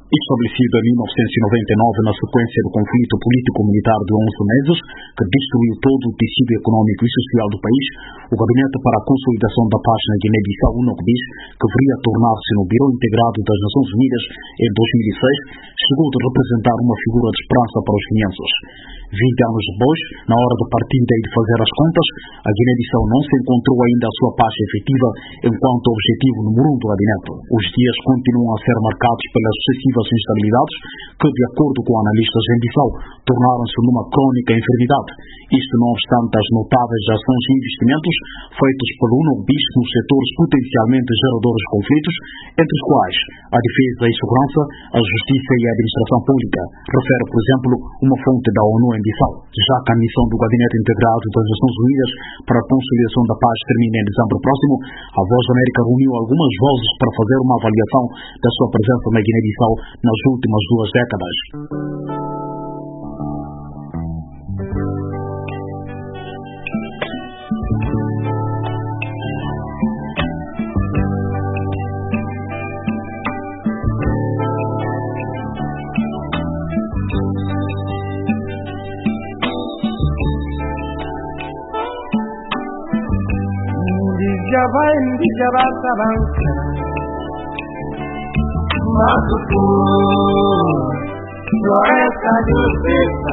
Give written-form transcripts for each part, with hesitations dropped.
Estabelecido em 1999 na sequência do conflito político-militar de 11 meses, que destruiu todo o tecido econômico e social do país, o Gabinete para a Consolidação da Paz na Guiné-Bissau, UNOCBIS, que viria a tornar-se no Biro Integrado das Nações Unidas em 2006, chegou a representar uma figura de esperança para os guineenses. 20 anos depois, na hora de partida e de fazer as contas, a Guiné-Bissau não se encontrou ainda a sua paz efetiva enquanto objetivo número 1 do Gabinete. Os dias continuam a ser marcados pelas sucessivas instabilidades que, de acordo com analistas em Bissau, tornaram-se numa crônica enfermidade. Isto não obstante as notáveis ações e investimentos feitos pelo UNOCBIS nos setores potencialmente geradores de conflitos, entre os quais a defesa e segurança, a justiça e a administração pública, refere, por exemplo, uma fonte da ONU em Bissau. Já que a missão do Gabinete Integrado das Nações Unidas para a Conciliação da Paz termina em dezembro próximo, a Voz da América reuniu algumas vozes para fazer uma avaliação da sua presença na Guiné-Bissau nas últimas 2 décadas. Jabasabanka Matupu Floresta de Pista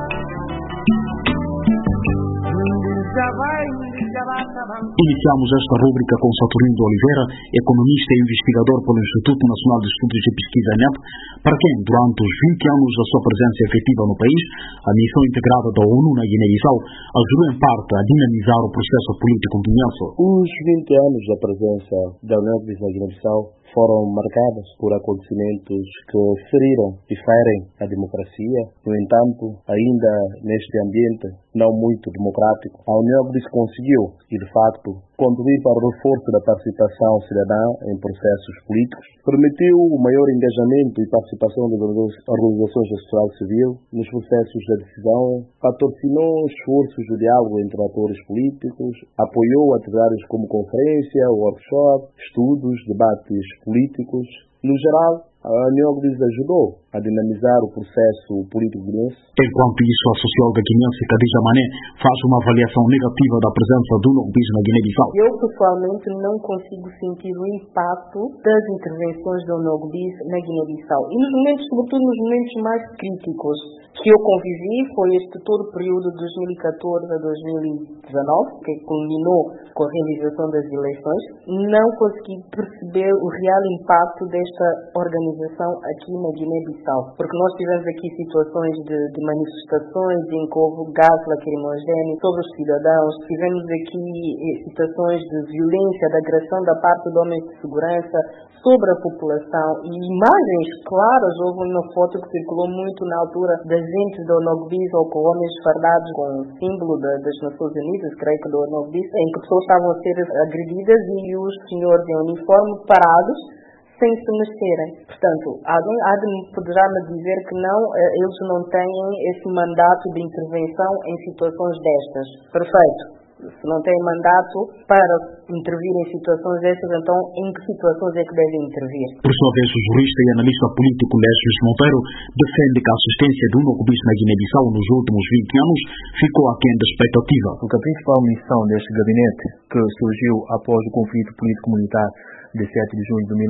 Iniciamos esta rúbrica com Saturnino de Oliveira, economista e investigador pelo Instituto Nacional de Estudos de Pesquisa NEP, para quem, durante os 20 anos da sua presença efetiva no país, a missão integrada da ONU na Guiné-Bissau ajudou em parte a dinamizar o processo político guineense. Os 20 anos da presença da UNOCBIS na Guiné-Bissau foram marcadas por acontecimentos que feriram e ferem a democracia. No entanto, ainda neste ambiente não muito democrático, a UNOCBIS conseguiu, e de facto, contribuir para o reforço da participação cidadã em processos políticos, permitiu o maior engajamento e participação das organizações da sociedade civil nos processos da decisão, patrocinou esforços de diálogo entre atores políticos, apoiou atividades como conferência, workshop, estudos, debates políticos. No geral, a UNOCBIS ajudou a dinamizar o processo político guineense. Enquanto isso, a socióloga guineense Khadija Mané faz uma avaliação negativa da presença do UNOCBIS na Guiné-Bissau. Eu, pessoalmente, não consigo sentir o impacto das intervenções do UNOCBIS na Guiné-Bissau. E nos momentos, sobretudo nos momentos mais críticos que eu convivi, foi este todo o período de 2014 a 2019, que culminou com a realização das eleições. Não consegui perceber o real impacto desta organização aqui na Guiné-Bissau, porque nós tivemos aqui situações de manifestações em que houve gás lacrimogéneo sobre os cidadãos, tivemos aqui situações de violência, de agressão da parte de homens de segurança sobre a população e imagens claras. Houve uma foto que circulou muito na altura das agentes da UNOCBIS ou com homens fardados com o símbolo das Nações Unidas, creio que do UNOCBIS, em que pessoas estavam a ser agredidas e os senhores em uniforme parados sem se mexerem. Portanto, alguém poderá me dizer que não, eles não têm esse mandato de intervenção em situações destas. Perfeito. Se não têm mandato para intervir em situações destas, então em que situações é que devem intervir? Por sua vez, o jurista e analista político Lécio Monteiro defende que a assistência do UNOCBIS na Guiné-Bissau nos últimos 20 anos ficou aquém da expectativa. Porque a principal missão deste gabinete, que surgiu após o conflito político-militar de 7 de junho de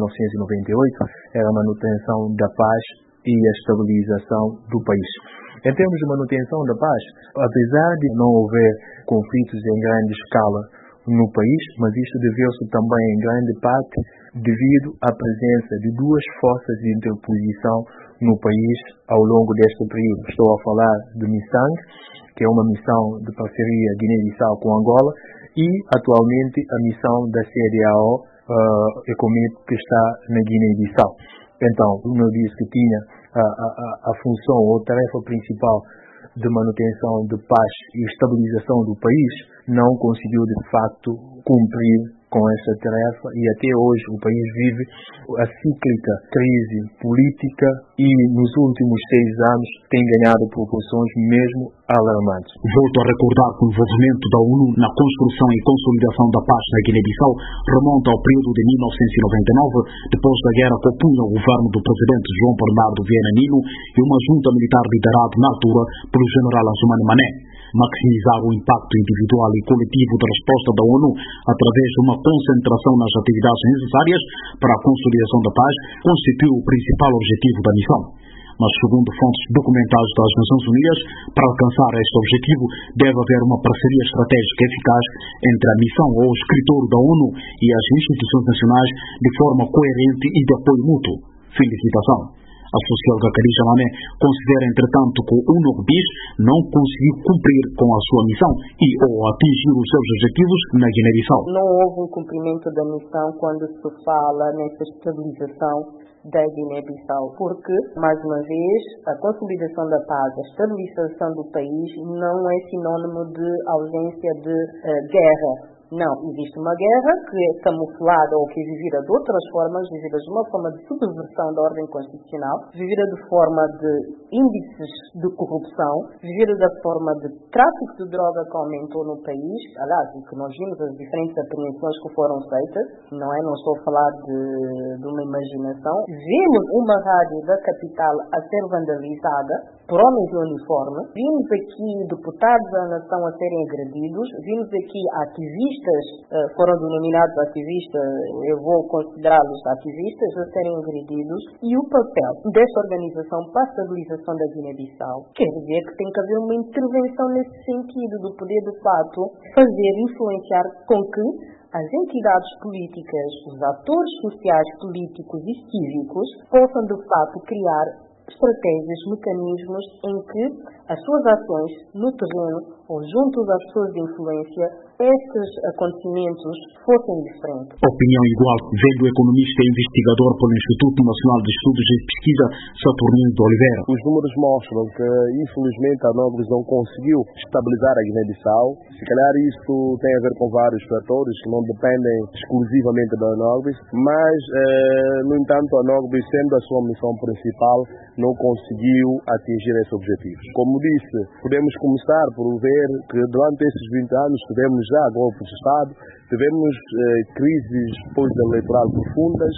1998, era a manutenção da paz e a estabilização do país. Em termos de manutenção da paz, apesar de não haver conflitos em grande escala no país, mas isto deveu-se também em grande parte devido à presença de 2 forças de interposição no país ao longo deste período. Estou a falar de MISANG, que é uma missão de parceria Guiné-Bissau com Angola, e atualmente a missão da CEDEAO, ECOMIP, que está na Guiné-Bissau. Então, o meu disse que tinha a função ou tarefa principal de manutenção de paz e estabilização do país, não conseguiu de facto cumprir com essa tarefa e até hoje o país vive a cíclica crise política e nos últimos 6 anos tem ganhado proporções mesmo alarmantes. Volto a recordar que o envolvimento da ONU na construção e consolidação da paz na Guiné-Bissau remonta ao período de 1999, depois da guerra que opunha o governo do presidente João Bernardo Viana Nino e uma junta militar liderada na altura pelo general Azumani Mané. Maximizar o impacto individual e coletivo da resposta da ONU através de uma concentração nas atividades necessárias para a consolidação da paz constitui o principal objetivo da missão. Mas, segundo fontes documentais das Nações Unidas, para alcançar este objetivo deve haver uma parceria estratégica eficaz entre a missão ou o escritório da ONU e as instituições nacionais de forma coerente e de apoio mútuo. Fim de citação. A socióloga Khadija Mané considera, entretanto, que o UNOGBIS não conseguiu cumprir com a sua missão e ou atingir os seus objetivos na Guiné-Bissau. Não houve um cumprimento da missão quando se fala nessa estabilização da Guiné-Bissau, porque, mais uma vez, a consolidação da paz, a estabilização do país não é sinônimo de ausência de guerra. Não, existe uma guerra que é camuflada ou que é vivida de outras formas, vivida de uma forma de subversão da ordem constitucional, vivida de forma de índices de corrupção, vivida da forma de tráfico de droga que aumentou no país. Aliás, o que nós vimos, as diferentes apreensões que foram feitas, não estou a falar de uma imaginação. Vimos uma rádio da capital a ser vandalizada por homens de uniforme, vimos aqui deputados da nação a serem agredidos, vimos aqui ativistas, foram denominados ativistas, eu vou considerá-los ativistas, a serem agredidos, e o papel desta organização para a estabilização da Guiné-Bissau quer dizer que tem que haver uma intervenção nesse sentido, do poder de fato fazer, influenciar com que as entidades políticas, os atores sociais, políticos e cívicos possam de fato criar estratégias, mecanismos em que as suas ações no terreno ou junto às pessoas de influência, estes acontecimentos fossem diferentes. Opinião igual vem do economista e investigador pelo Instituto Nacional de Estudos e Pesquisa, Saturnino de Oliveira. Os números mostram que, infelizmente, a Nogbis não conseguiu estabilizar a Guiné-Bissau. Se calhar isso tem a ver com vários fatores que não dependem exclusivamente da Nogbis, mas, no entanto, a Nogbis, sendo a sua missão principal, não conseguiu atingir esses objetivos. Como disse, podemos começar por ver que durante esses 20 anos tivemos já golpes de Estado, tivemos crises pós-eleitoral profundas,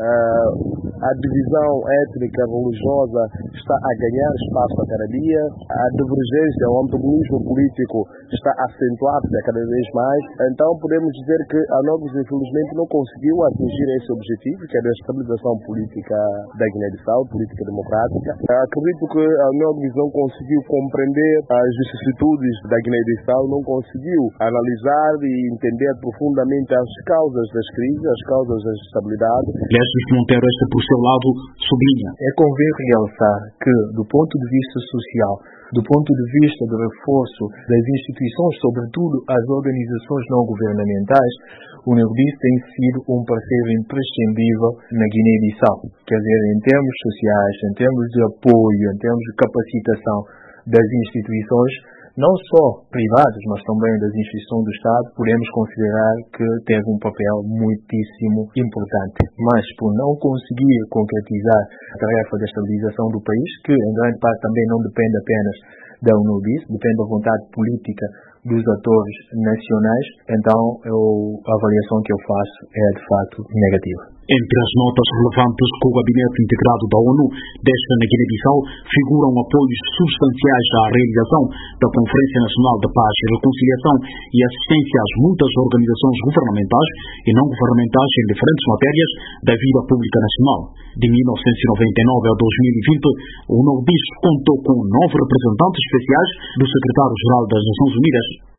a divisão étnica religiosa está a ganhar espaço a cada dia, a divergência, o antagonismo político está a acentuar-se a cada vez mais. Então podemos dizer que a Nogbis infelizmente não conseguiu atingir esse objetivo, que é a estabilização política da Guiné-Bissau, política democrática. Acredito que a Nogbis não conseguiu compreender as vicissitudes da Guiné-Bissau, não conseguiu analisar e entender profundamente as causas das crises, as causas da instabilidade. Leslie Monteiro, por seu lado, sublinha. É convém realçar que, do ponto de vista social, do ponto de vista do reforço das instituições, sobretudo as organizações não governamentais, o UNOGBIS tem sido um parceiro imprescindível na Guiné-Bissau. Quer dizer, em termos sociais, em termos de apoio, em termos de capacitação das instituições, não só privadas, mas também das instituições do Estado, podemos considerar que teve um papel muitíssimo importante. Mas por não conseguir concretizar a tarefa da estabilização do país, que em grande parte também não depende apenas da UNOGBIS, depende da vontade política dos atores nacionais, então a avaliação que eu faço é de fato negativa. Entre as notas relevantes que o Gabinete Integrado da ONU deixa na Guiné-Bissau figuram apoios substanciais à realização da Conferência Nacional de Paz e Reconciliação e assistência às muitas organizações governamentais e não governamentais em diferentes matérias da vida pública nacional. De 1999 a 2020, o UNOGBIS contou com 9 representantes especiais do Secretário-Geral das Nações Unidas.